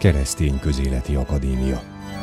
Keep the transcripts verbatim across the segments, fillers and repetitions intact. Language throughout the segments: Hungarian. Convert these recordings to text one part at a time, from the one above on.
Keresztény Közéleti Akadémia.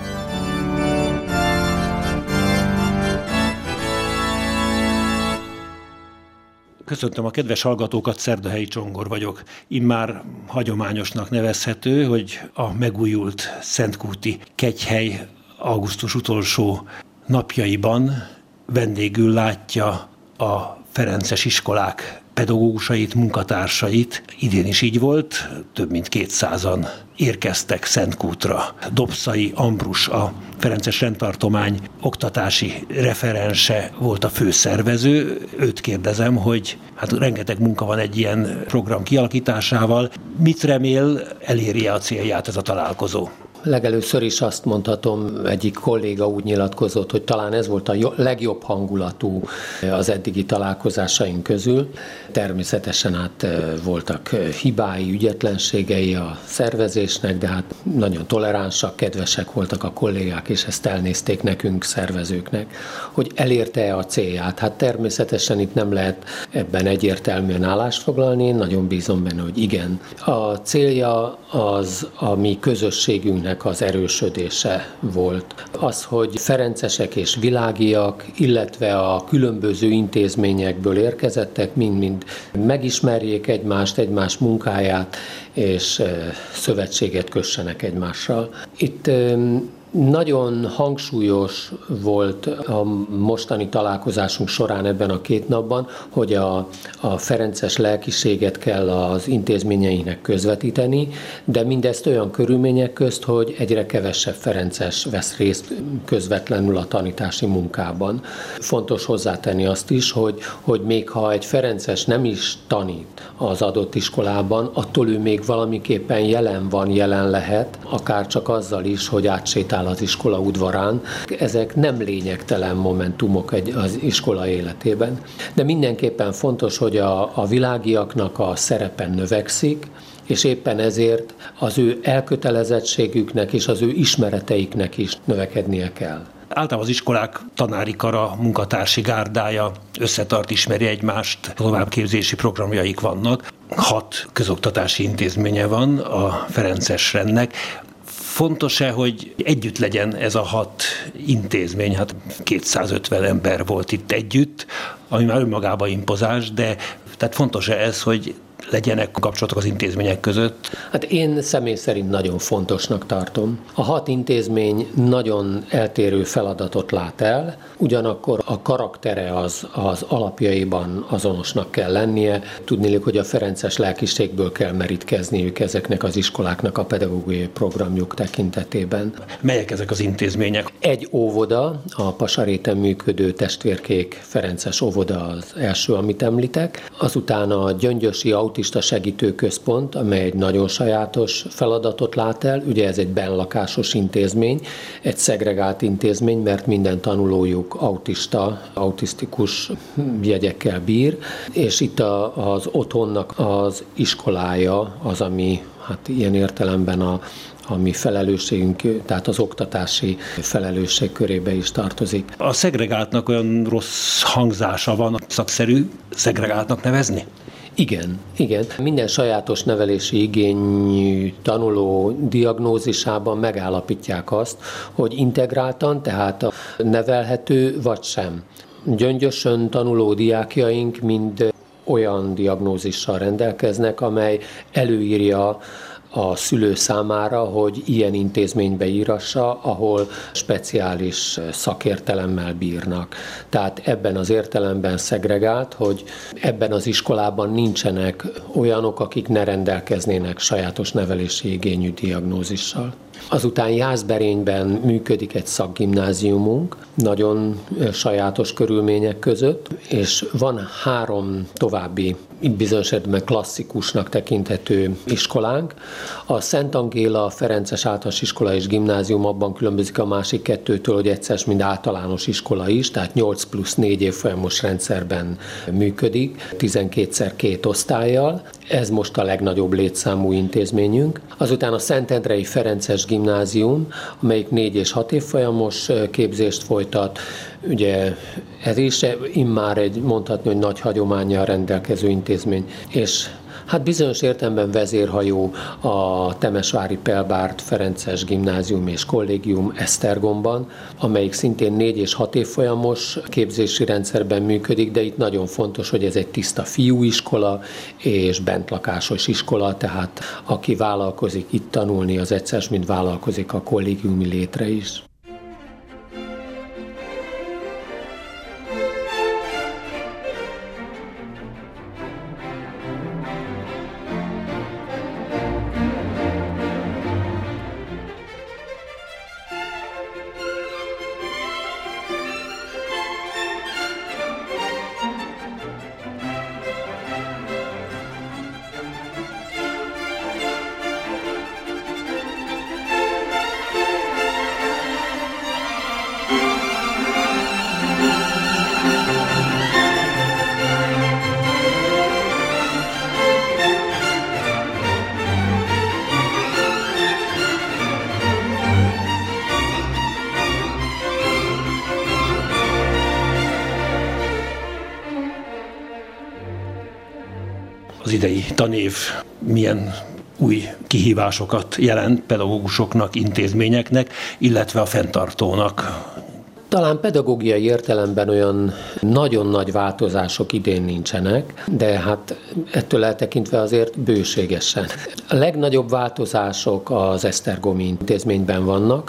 Köszöntöm a kedves hallgatókat, Szerdahelyi Csongor vagyok. Immár hagyományosnak nevezhető, hogy a megújult Szentkúti Kegyhely augusztus utolsó napjaiban vendégül látja a ferences iskolák pedagógusait, munkatársait. Idén is így volt, több mint kétszázan érkeztek Szentkútra. Dobszai Ambrus, a ferences rendtartomány oktatási referense volt a főszervező. Őt kérdezem, hogy hát rengeteg munka van egy ilyen program kialakításával. Mit remél, eléri a célját ez a találkozó? Legelőször is azt mondhatom, egyik kolléga úgy nyilatkozott, hogy talán ez volt a legjobb hangulatú az eddigi találkozásaink közül. Természetesen hát voltak hibái, ügyetlenségei a szervezésnek, de hát nagyon toleránsak, kedvesek voltak a kollégák, és ezt elnézték nekünk, szervezőknek, hogy elérte a célját. Hát természetesen itt nem lehet ebben egyértelműen állást foglalni, én nagyon bízom benne, hogy igen. A célja az a mi közösségünknek az erősödése volt. Az, hogy ferencesek és világiak, illetve a különböző intézményekből érkezettek, mind-mind megismerjék egymást, egymás munkáját, és szövetséget kössenek egymással. Itt nagyon hangsúlyos volt a mostani találkozásunk során ebben a két napban, hogy a, a ferences lelkiséget kell az intézményeinknek közvetíteni, de mindezt olyan körülmények közt, hogy egyre kevesebb ferences vesz részt közvetlenül a tanítási munkában. Fontos hozzátenni azt is, hogy, hogy még ha egy ferences nem is tanít az adott iskolában, attól ő még valamiképpen jelen van, jelen lehet, akár csak azzal is, hogy átsétál az iskola udvarán. Ezek nem lényegtelen momentumok egy, az iskola életében. De mindenképpen fontos, hogy a, a világiaknak a szerepe növekszik, és éppen ezért az ő elkötelezettségüknek és az ő ismereteiknek is növekednie kell. Általában az iskolák tanári kara, munkatársi gárdája összetart, ismeri egymást, továbbképzési programjaik vannak. Hat közoktatási intézménye van a ferences rendnek. Fontos-e, hogy együtt legyen ez a hat intézmény? Hát kétszázötven ember volt itt együtt, ami már önmagában impozáns, de tehát fontos-e ez, hogy legyenek kapcsolatok az intézmények között? Hát én személy szerint nagyon fontosnak tartom. A hat intézmény nagyon eltérő feladatot lát el, ugyanakkor a karaktere az, az alapjaiban azonosnak kell lennie. Tudniillik, hogy a ferences lelkiségből kell merítkezniük ezeknek az iskoláknak a pedagógiai programjuk tekintetében. Melyek ezek az intézmények? Egy óvoda, a Pasaréten működő testvérkék ferences óvoda az első, amit említek. Azután a Gyöngyösi Autista Segítőközpont, amely egy nagyon sajátos feladatot lát el. Ugye ez egy benlakásos intézmény, egy szegregált intézmény, mert minden tanulójuk autista, autisztikus jegyekkel bír, és itt a, az otthonnak az iskolája az, ami hát ilyen értelemben a a mi felelősségünk, tehát az oktatási felelősség körébe is tartozik. A szegregáltnak olyan rossz hangzása van, szakszerű szegregáltnak nevezni? Igen, igen. Minden sajátos nevelési igényű tanuló diagnózisában megállapítják azt, hogy integráltan, tehát nevelhető vagy sem. Gyöngyösön tanuló diákjaink mind olyan diagnózissal rendelkeznek, amely előírja a szülő számára, hogy ilyen intézménybe írassa, ahol speciális szakértelemmel bírnak. Tehát ebben az értelemben szegregált, hogy ebben az iskolában nincsenek olyanok, akik ne rendelkeznének sajátos nevelési igényű diagnózissal. Azután Jászberényben működik egy szakgimnáziumunk, nagyon sajátos körülmények között, és van három további, bizonyos esetben klasszikusnak tekinthető iskolánk. A Szent Angéla Ferences Általános Iskola és Gimnázium abban különbözik a másik kettőtől, hogy egyszer mind általános iskola is, tehát nyolc plusz négy évfolyamos rendszerben működik, tizenkétszer két osztállyal. Ez most a legnagyobb létszámú intézményünk. Azután a Szentendrei Ferences Gimnázium, amelyik négy és hat évfolyamos képzést folytat. Ugye ez is immár egy mondhatni, hogy nagy hagyománnyal rendelkező intézmény. És Hát bizonyos értelemben vezérhajó a Temesvári Pelbárt Ferences Gimnázium és Kollégium Esztergomban, amelyik szintén négy és hat évfolyamos képzési rendszerben működik, de itt nagyon fontos, hogy ez egy tiszta fiúiskola és bentlakásos iskola, tehát aki vállalkozik itt tanulni, az egyszer, mint vállalkozik a kollégiumi létre is. Az idei tanév milyen új kihívásokat jelent pedagógusoknak, intézményeknek, illetve a fenntartónak? Talán pedagógiai értelemben olyan nagyon nagy változások idén nincsenek, de hát ettől eltekintve azért bőségesen. A legnagyobb változások az esztergomi intézményben vannak,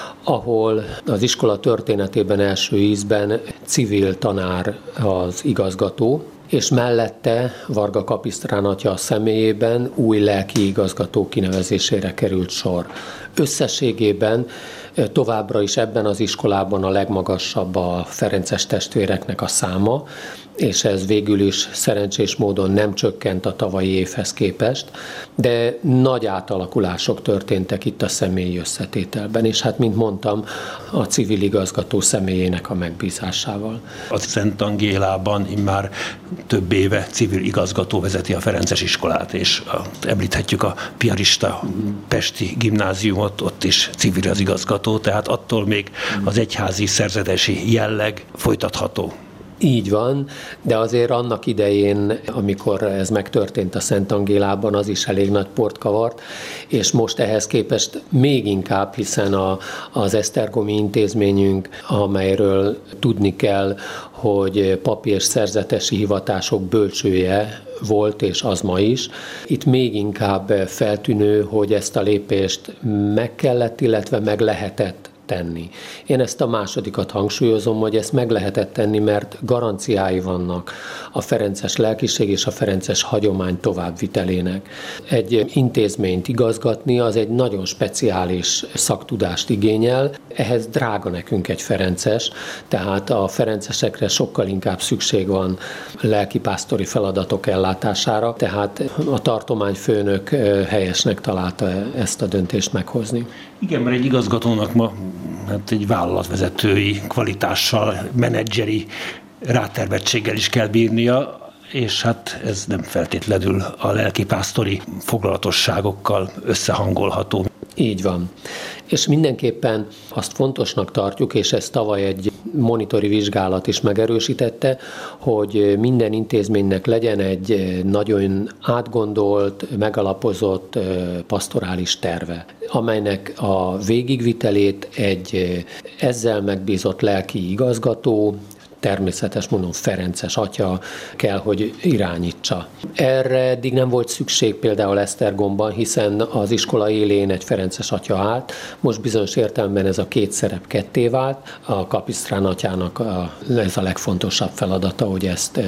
ahol az iskola történetében első ízben civil tanár az igazgató, és mellette Varga Kapisztrán atya személyében új lelki igazgató kinevezésére került sor. Összességében továbbra is ebben az iskolában a legmagasabb a ferences testvéreknek a száma, és ez végül is szerencsés módon nem csökkent a tavalyi évhez képest, de nagy átalakulások történtek itt a személyi összetételben, és hát, mint mondtam, a civil igazgató személyének a megbízásával. A Szent Angélában immár több éve civil igazgató vezeti a ferences iskolát, és említhetjük a piarista pesti gimnáziumot, ott is civil az igazgató, tehát attól még az egyházi szerzetesi jelleg folytatható. Így van, de azért annak idején, amikor ez megtörtént a Szent Angélában, az is elég nagy port kavart, és most ehhez képest még inkább, hiszen a, az esztergomi intézményünk, amelyről tudni kell, hogy papi és szerzetesi hivatások bölcsője volt, és az ma is. Itt még inkább feltűnő, hogy ezt a lépést meg kellett, illetve meg lehetett tenni. Én ezt a másodikat hangsúlyozom, hogy ezt meg lehetett tenni, mert garanciái vannak a ferences lelkiség és a ferences hagyomány továbbvitelének. Egy intézményt igazgatni az egy nagyon speciális szaktudást igényel, ehhez drága nekünk egy ferences, tehát a ferencesekre sokkal inkább szükség van lelkipásztori feladatok ellátására, tehát a tartományfőnök helyesnek találta ezt a döntést meghozni. Igen, mert egy igazgatónak ma hát egy vállalatvezetői kvalitással, menedzseri rátermettséggel is kell bírnia, és hát ez nem feltétlenül a lelkipásztori foglalatosságokkal összehangolható. Így van. És mindenképpen azt fontosnak tartjuk, és ezt tavaly egy monitori vizsgálat is megerősítette, hogy minden intézménynek legyen egy nagyon átgondolt, megalapozott pastorális terve, amelynek a végigvitelét egy ezzel megbízott lelki igazgató, természetes módon ferences atya kell, hogy irányítsa. Erre eddig nem volt szükség például Esztergomban, hiszen az iskola élén egy ferences atya állt, most bizonyos értelemben ez a két szerep ketté vált, a Kapisztrán atyának a, ez a legfontosabb feladata, hogy ezt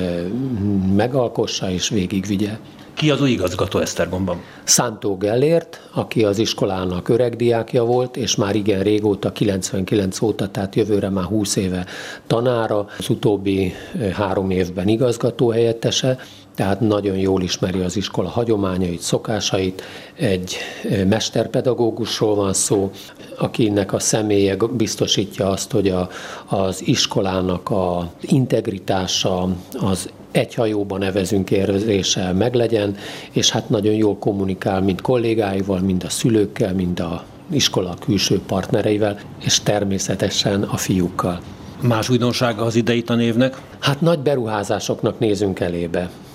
megalkossa és végigvigye. Ki az új igazgató Esztergomban? Szántó Gellért, aki az iskolának öreg diákja volt, és már igen régóta, kilencvenkilenc óta, tehát jövőre már húsz éve tanára, az utóbbi három évben igazgató helyettese, tehát nagyon jól ismeri az iskola hagyományait, szokásait. Egy mesterpedagógusról van szó, akinek a személye biztosítja azt, hogy a, az iskolának az integritása, az egy hajóban nevezünk érzése meglegyen, és hát nagyon jól kommunikál mind kollégáival, mind a szülőkkel, mind a iskola külső partnereivel, és természetesen a fiúkkal. Más újdonsága az idei tanévnek? Hát nagy beruházásoknak nézünk elébe.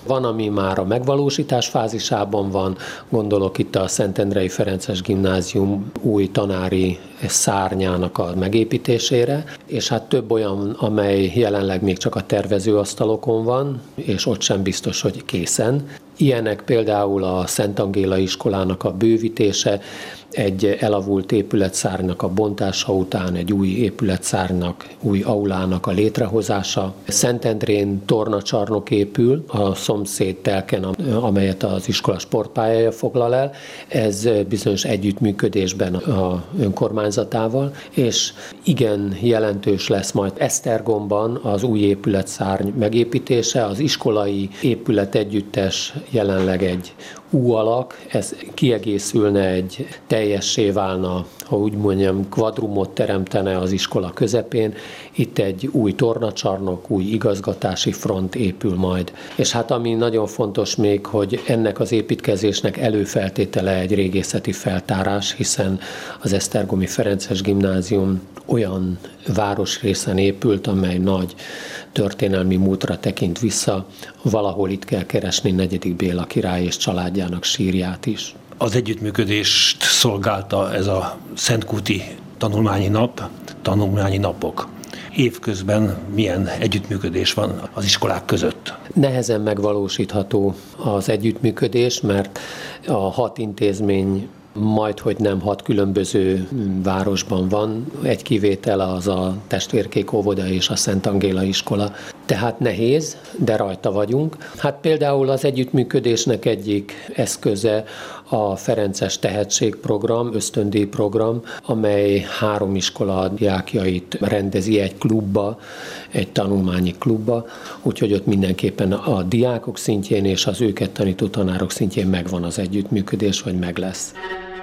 Van, ami már a megvalósítás fázisában van, gondolok itt a Szentendrei Ferences Gimnázium új tanári szárnyának a megépítésére, és hát több olyan, amely jelenleg még csak a tervezőasztalokon van, és ott sem biztos, hogy készen. Ilyenek például a Szent Angéla iskolának a bővítése, egy elavult épületszárnynak a bontása után egy új épületszárnynak, új aulának a létrehozása. Szentendrén tornacsarnok épül, a szomszéd telken, amelyet az iskola sportpályája foglal el. Ez bizonyos együttműködésben a önkormányzatával, és igen jelentős lesz majd Esztergomban az új épületszárny megépítése, az iskolai épület együttes jelenleg egy U alak, ez kiegészülne, egy teljessé válna, ha úgy mondjam, kvadrumot teremtene az iskola közepén. Itt egy új tornacsarnok, új igazgatási front épül majd. És hát ami nagyon fontos még, hogy ennek az építkezésnek előfeltétele egy régészeti feltárás, hiszen az Esztergomi Ferences Gimnázium olyan városrészen épült, amely nagy történelmi múltra tekint vissza. Valahol itt kell keresni negyedik Béla király és családjának sírját is. Az együttműködést szolgálta ez a Szentkúti tanulmányi nap, tanulmányi napok. Évközben milyen együttműködés van az iskolák között? Nehezen megvalósítható az együttműködés, mert a hat intézmény majdhogy nem hat különböző városban van, egy kivétel az a Testvérkék óvoda és a Szent Angéla iskola. Tehát nehéz, de rajta vagyunk. Hát például az együttműködésnek egyik eszköze a Ferences Tehetségprogram, ösztöndíjprogram, amely három iskola diákjait rendezi egy klubba, egy tanulmányi klubba, úgyhogy ott mindenképpen a diákok szintjén és az őket tanító tanárok szintjén megvan az együttműködés, vagy meg lesz.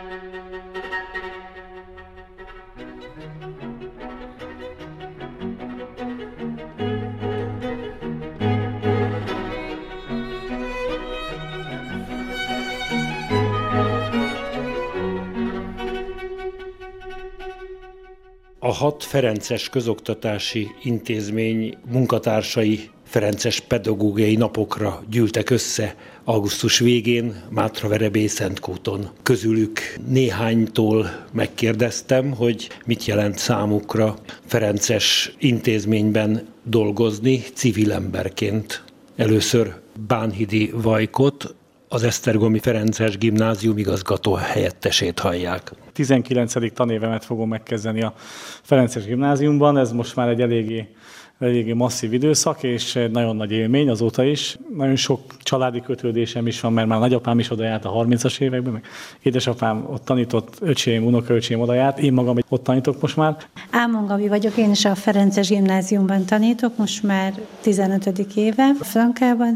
A hat ferences közoktatási intézmény munkatársai ferences pedagógiai napokra gyűltek össze augusztus végén Mátraverebély-Szentkúton. Közülük néhánytól megkérdeztem, hogy mit jelent számukra ferences intézményben dolgozni civil emberként. Először Bánhidi Vajkot, az Esztergomi Ferences Gimnázium igazgató helyettesét hallják. tizenkilencedik tanévemet fogom megkezdeni a Ferences Gimnáziumban, ez most már egy eléggé, eléggé masszív időszak, és nagyon nagy élmény azóta is. Nagyon sok családi kötődésem is van, mert már nagyapám is oda járt a harmincas években, meg édesapám ott tanított, öcsém, unokaöcsém oda járt, én magam ott tanítok most már. Ámon Gabi vagyok, én is a Ferences Gimnáziumban tanítok, most már tizenötödik éve Frankában,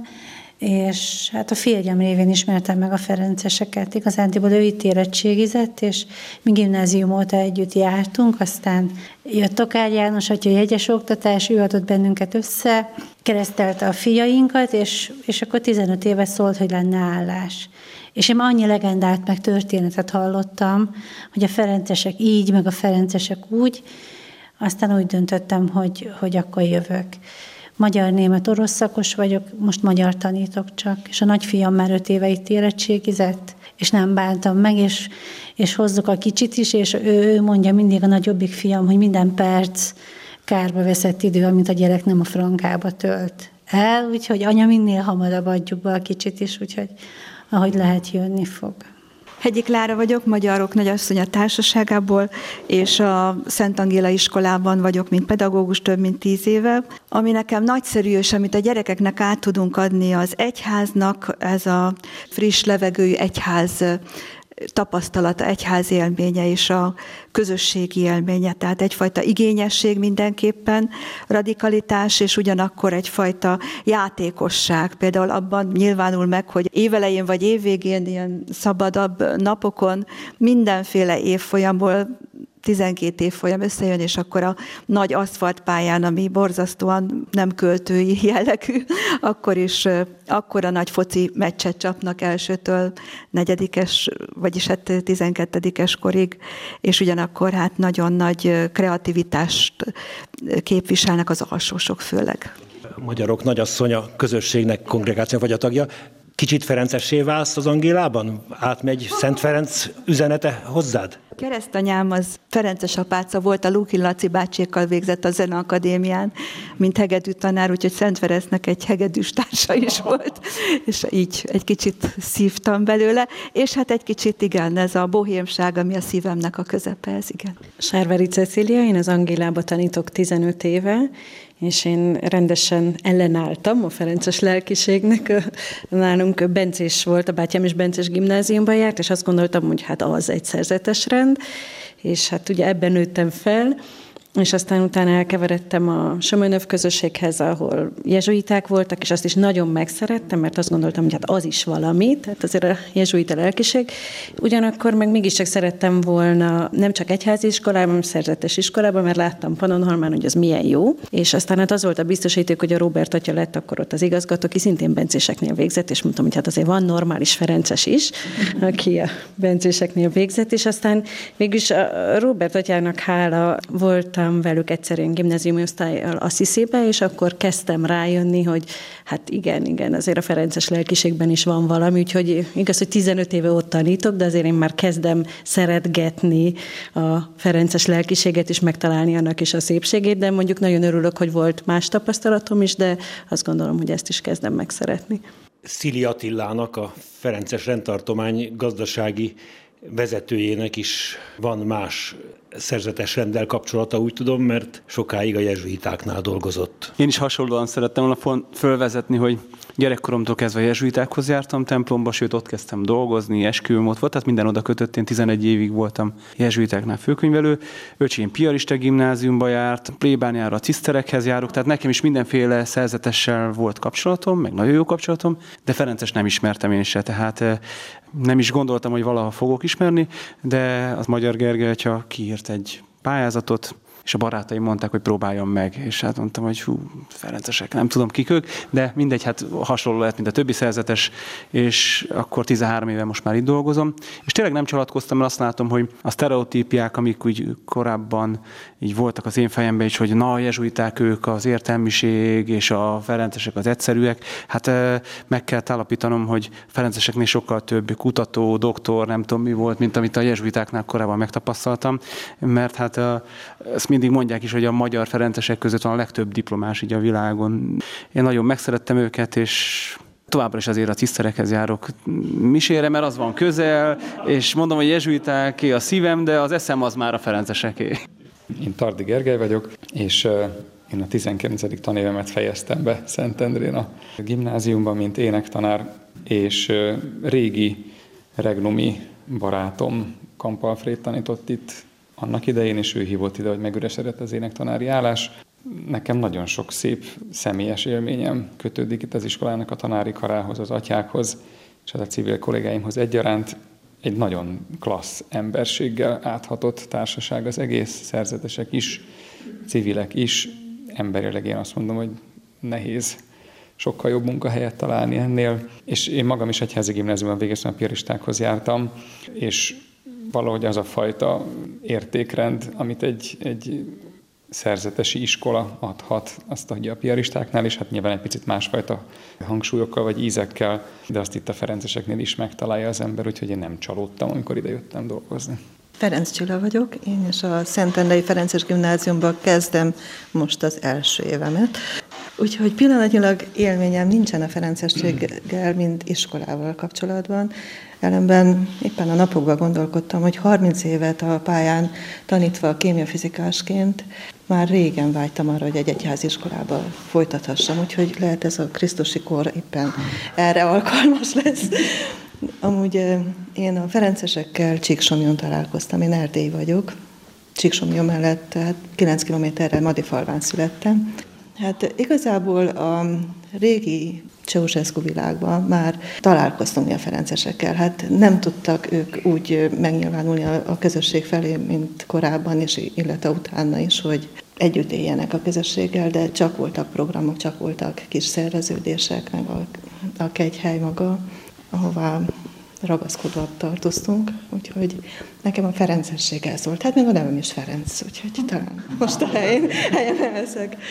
és hát a férjem révén ismertem meg a ferenceseket. Igazándiból ő itt érettségizett, és mi gimnázium óta együtt jártunk, aztán jött Tokár János, atya jegyes oktatás, ő adott bennünket össze, keresztelte a fiainkat, és, és akkor tizenöt éve szólt, hogy lenne állás. És én annyi legendát meg történetet hallottam, hogy a ferencesek így, meg a ferencesek úgy, aztán úgy döntöttem, hogy, hogy akkor jövök. Magyar, német, orosz szakos vagyok, most magyar tanítok csak, és a nagyfiam már öt éve itt érettségizett, és nem bántam meg, és, és hozzuk a kicsit is, és ő, ő mondja mindig, a nagyobbik fiam, hogy minden perc kárba veszett idő, amit a gyerek nem a frankába tölt el, úgyhogy anya, minél hamarabb adjuk be a kicsit is, úgyhogy ahogy lehet, jönni fog. Hegyi Klára vagyok, Magyarok Nagyasszonya Társaságából, és a Szent Angéla iskolában vagyok, mint pedagógus több mint tíz éve. Ami nekem nagyszerű, és amit a gyerekeknek át tudunk adni az egyháznak, ez a friss levegőjű egyház tapasztalata, egyház élménye és a közösségi élménye, tehát egyfajta igényesség mindenképpen, radikalitás, és ugyanakkor egyfajta játékosság. Például abban nyilvánul meg, hogy évelején vagy évvégén, ilyen szabadabb napokon mindenféle évfolyamból tizenkét évfolyam összejön, és akkor a nagy aszfaltpályán, ami borzasztóan nem költői jellegű, akkor is akkora nagy foci meccset csapnak elsőtől negyedikes, vagyis hát tizenkettedikes korig, és ugyanakkor hát nagyon nagy kreativitást képviselnek az alsósok főleg. Magyarok nagyasszonya közösségnek, kongregáció vagy a tagja. Kicsit ferencessé válsz az Angélában? Átmegy Szent Ferenc üzenete hozzád? Keresztanyám az ferences apáca volt, a Lukin Laci bácsékkal végzett a Zeneakadémián, mint hegedű tanár, úgyhogy Szent Ferencnek egy hegedűs társa is volt, és így egy kicsit szívtam belőle, és hát egy kicsit igen, ez a bohémság, ami a szívemnek a közepe, ez igen. Sárvári Cecília, én az Angélába tanítok tizenöt éve, és én rendesen ellenálltam a ferences lelkiségnek. Nálunk bencés volt, a bátyám is bencés gimnáziumban járt, és azt gondoltam, hogy hát az egy szerzetes rend, és hát ugye ebben nőttem fel, és aztán utána elkeveredtem a Somönöv közösséghez, ahol jezsuiták voltak, és azt is nagyon megszerettem, mert azt gondoltam, hogy hát az is valami, tehát azért a jezsuita lelkiség. Ugyanakkor meg mégiscsak szerettem volna nem csak egyházi iskolában, hanem szerzetes iskolában, mert láttam Pannonhalmán, hogy az milyen jó. És aztán hát az volt a biztosíték, hogy a Róbert atya lett akkor ott az igazgató, aki szintén bencéseknél végzett, és mondtam, hogy hát azért van normális ferences is, aki a bencéseknél végzett, és aztán végülis a Róbert atyának hála volt velük egyszer én gimnáziumi osztályjal Assisi-be, és akkor kezdtem rájönni, hogy hát igen, igen, azért a ferences lelkiségben is van valami, úgyhogy igaz, hogy tizenöt éve ott tanítok, de azért én már kezdem szeretgetni a ferences lelkiséget, és megtalálni annak is a szépségét, de mondjuk nagyon örülök, hogy volt más tapasztalatom is, de azt gondolom, hogy ezt is kezdem megszeretni. Szili Attilának, a ferences rendtartomány gazdasági vezetőjének is van más szerzetes renddel kapcsolata, úgy tudom, mert sokáig a jezsuitáknál dolgozott. Én is hasonlóan szerettem volna fölvezetni, hogy gyerekkoromtól kezdve a jezsuitákhoz jártam templomba, sőt ott kezdtem dolgozni, esküvőm ott volt, tehát minden oda kötött, én tizenegy évig voltam jezsuitáknál főkönyvelő. Öcsém piarista gimnáziumba járt, plébániára a ciszterekhez járok, tehát nekem is mindenféle szerzetessel volt kapcsolatom, meg nagyon jó kapcsolatom, de ferences nem ismertem én se, tehát nem is gondoltam, hogy valaha fogok ismerni, de az Magyar Gergely atya kiírt egy pályázatot, és a barátaim mondták, hogy próbáljam meg, és hát mondtam, hogy hú, ferencesek, nem tudom kik ők, de mindegy, hát hasonló lett, mint a többi szerzetes, és akkor tizenhárom éve most már itt dolgozom, és tényleg nem csalatkoztam, mert azt látom, hogy a sztereotípiák, amik úgy korábban így voltak az én fejemben is, hogy na, a jezsuiták ők az értelmiség, és a ferencesek az egyszerűek, hát meg kell állapítanom, hogy ferenceseknél sokkal több kutató, doktor, nem tudom mi volt, mint amit a jezsuitáknál korábban megtapasztaltam, mert hát ezt mindig mondják is, hogy a magyar ferencesek között van a legtöbb diplomás így a világon. Én nagyon megszerettem őket, és továbbra is azért a ciszterekhez járok misére, mert az van közel, és mondom, hogy jezsuitáké a szívem, de az eszem az már a ferenceseké. Én Tardi Gergely vagyok, és én a tizenkilencedik tanévemet fejeztem be Szentendrén a gimnáziumban, mint énektanár, és régi regnumi barátom Kamp Alfréd tanított itt annak idején, és ő hívott ide, hogy megüresedett az énektanári állás. Nekem nagyon sok szép személyes élményem kötődik itt az iskolának a tanári karához, az atyákhoz, és a civil kollégáimhoz egyaránt. Egy nagyon klassz emberséggel áthatott társaság az egész, szerzetesek is, civilek is. Emberileg én azt mondom, hogy nehéz sokkal jobb munkahelyet találni ennél. És én magam is egyházi gimnáziumban végeztem, a piaristákhoz jártam, és valahogy az a fajta értékrend, amit egy, egy szerzetesi iskola adhat, azt adja a piaristáknál, és hát nyilván egy picit másfajta hangsúlyokkal vagy ízekkel, de azt itt a ferenceseknél is megtalálja az ember, úgyhogy én nem csalódtam, amikor ide jöttem dolgozni. Ferenc Csilla vagyok, én is a Szentendrei Ferences Gimnáziumban kezdem most az első évemet. Úgyhogy pillanatnyilag élményem nincsen a ferencességgel, mint iskolával kapcsolatban. Ellenben éppen a napokban gondolkodtam, hogy harminc évet a pályán tanítva kémiafizikásként már régen vágytam arra, hogy egy egyházi iskolába folytathassam, úgyhogy lehet ez a krisztusi kor éppen erre alkalmas lesz. Amúgy én a ferencesekkel Csíksomlyon találkoztam, én erdélyi vagyok. Csíksomlyon mellett, tehát kilenc kilométerrel Madifalván születtem. Hát igazából a régi Ceausescu világban már találkoztunk mi a ferencesekkel. Hát nem tudtak ők úgy megnyilvánulni a, a közösség felé, mint korábban, és illetve utána is, hogy együtt éljenek a közösséggel, de csak voltak programok, csak voltak kis szerveződések, meg a, a kegyhely maga, ahová ragaszkodva tartoztunk, úgyhogy nekem a ferencesség ez volt. Hát még a nevem is Ferenc, úgyhogy talán most a helyén, helyen elszek.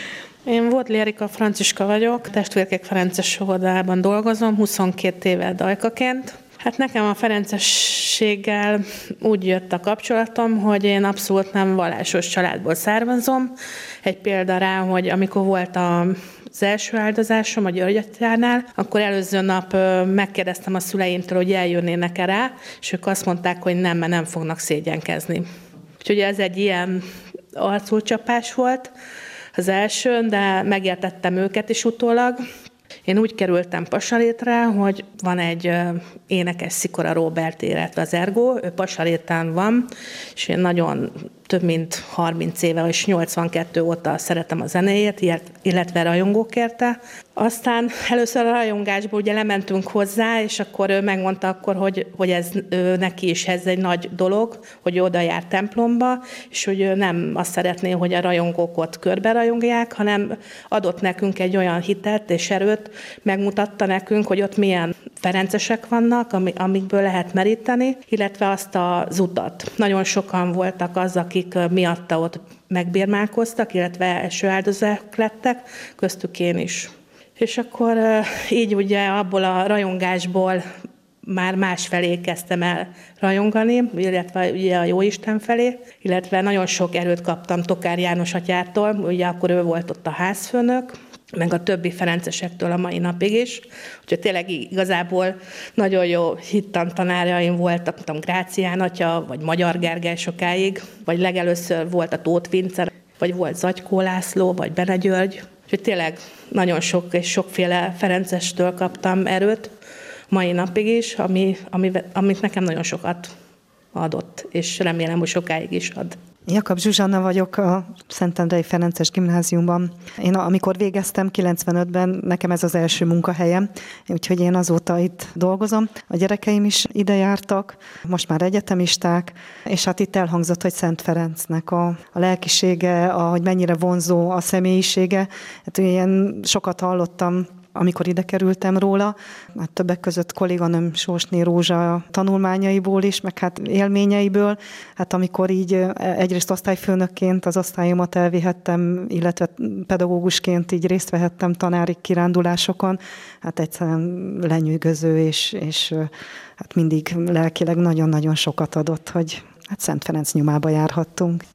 Én Vodli Erika Franciska vagyok, Testvérkék Ferences óvodában dolgozom, huszonkét éve dajkaként. Hát nekem a ferencességgel úgy jött a kapcsolatom, hogy én abszolút nem vallásos családból származom. Egy példa rá, hogy amikor volt a az első áldozásom a György atyánál, akkor előző nap megkérdeztem a szüleimtől, hogy eljönnének-e rá, és ők azt mondták, hogy nem, mert nem fognak szégyenkezni. Úgyhogy ez egy ilyen arculcsapás volt az első, de megértettem őket is utólag. Én úgy kerültem Pasarétre, hogy van egy énekes, Szikora Róbert, illetve az Ergó, ő Pasarétán van, és én nagyon több mint harminc éve, és nyolcvankettő óta szeretem a zenéjét, illetve rajongók érte. Aztán először a rajongásból ugye lementünk hozzá, és akkor ő megmondta akkor, hogy, hogy ez ő, neki is ez egy nagy dolog, hogy oda jár templomba, és hogy ő nem azt szeretné, hogy a rajongók ott körbe rajongják, hanem adott nekünk egy olyan hitelt és erőt, megmutatta nekünk, hogy ott milyen ferencesek vannak, amikből lehet meríteni, illetve azt az utat. Nagyon sokan voltak az, akik miatta ott megbírmálkoztak, illetve első áldozatok lettek, köztük én is. És akkor így ugye abból a rajongásból már másfelé kezdtem el rajongani, illetve ugye a Jóisten felé, illetve nagyon sok erőt kaptam Tokár János atyától, ugye akkor ő volt ott a házfőnök, meg a többi ferencesektől a mai napig is. Úgyhogy tényleg igazából nagyon jó hittantanáraim voltak, mint a Grácián atya, vagy Magyar Gergely sokáig, vagy legelőször volt a Tóth Vince, vagy volt Zagykó László, vagy Bene György. Úgyhogy tényleg nagyon sok és sokféle ferencestől kaptam erőt mai napig is, ami, ami, amit nekem nagyon sokat adott, és remélem, hogy sokáig is ad. Jakab Zsuzsanna vagyok a Szentendrei Ferences Gimnáziumban. Én amikor végeztem kilencvenötben, nekem ez az első munkahelyem, úgyhogy én azóta itt dolgozom. A gyerekeim is ide jártak, most már egyetemisták, és hát itt elhangzott, hogy Szent Ferencnek a, a lelkisége, a, hogy mennyire vonzó a személyisége. Hát ilyen sokat hallottam, amikor ide kerültem róla, hát többek között kolléganőm Sósné Rózsa tanulmányaiból is, meg hát élményeiből, hát amikor így egyrészt osztályfőnökként az osztályomat elvihettem, illetve pedagógusként így részt vehettem tanári kirándulásokon, hát egyszerűen lenyűgöző, és, és hát mindig lelkileg nagyon-nagyon sokat adott, hogy hát Szent Ferenc nyomába járhattunk.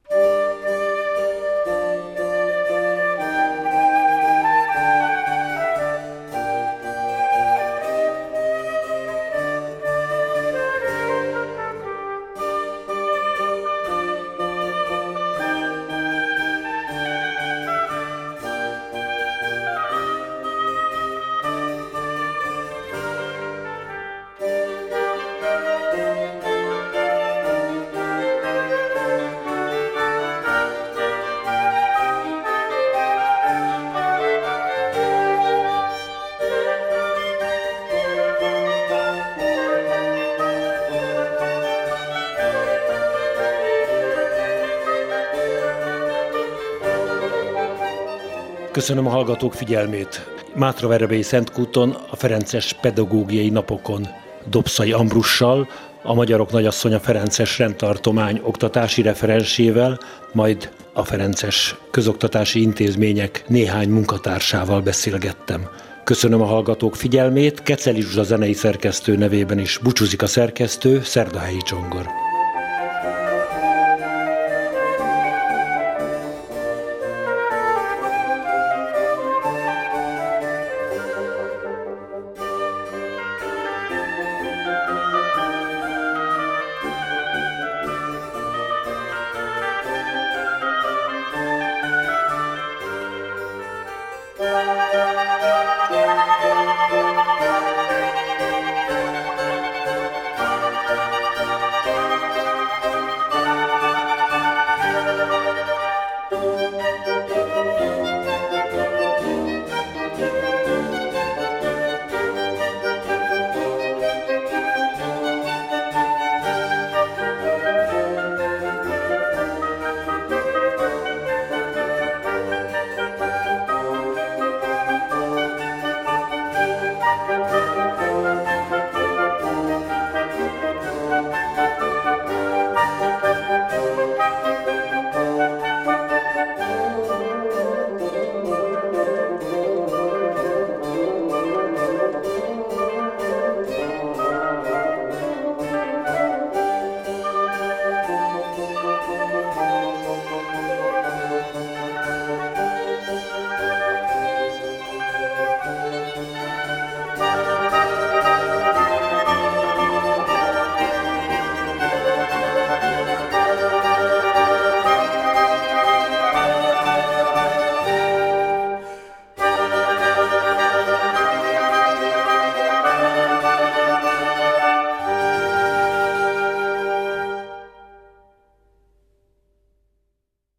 Köszönöm a hallgatók figyelmét. Mátraverebélyi Szentkúton a Ferences Pedagógiai Napokon Dobszai Ambrussal, a Magyarok Nagyasszonya Ferences Rendtartomány oktatási referensével, majd a Ferences közoktatási intézmények néhány munkatársával beszélgettem. Köszönöm a hallgatók figyelmét, Keceli Zsuzsa zenei szerkesztő nevében is búcsúzik a szerkesztő, Szerdahelyi Csongor.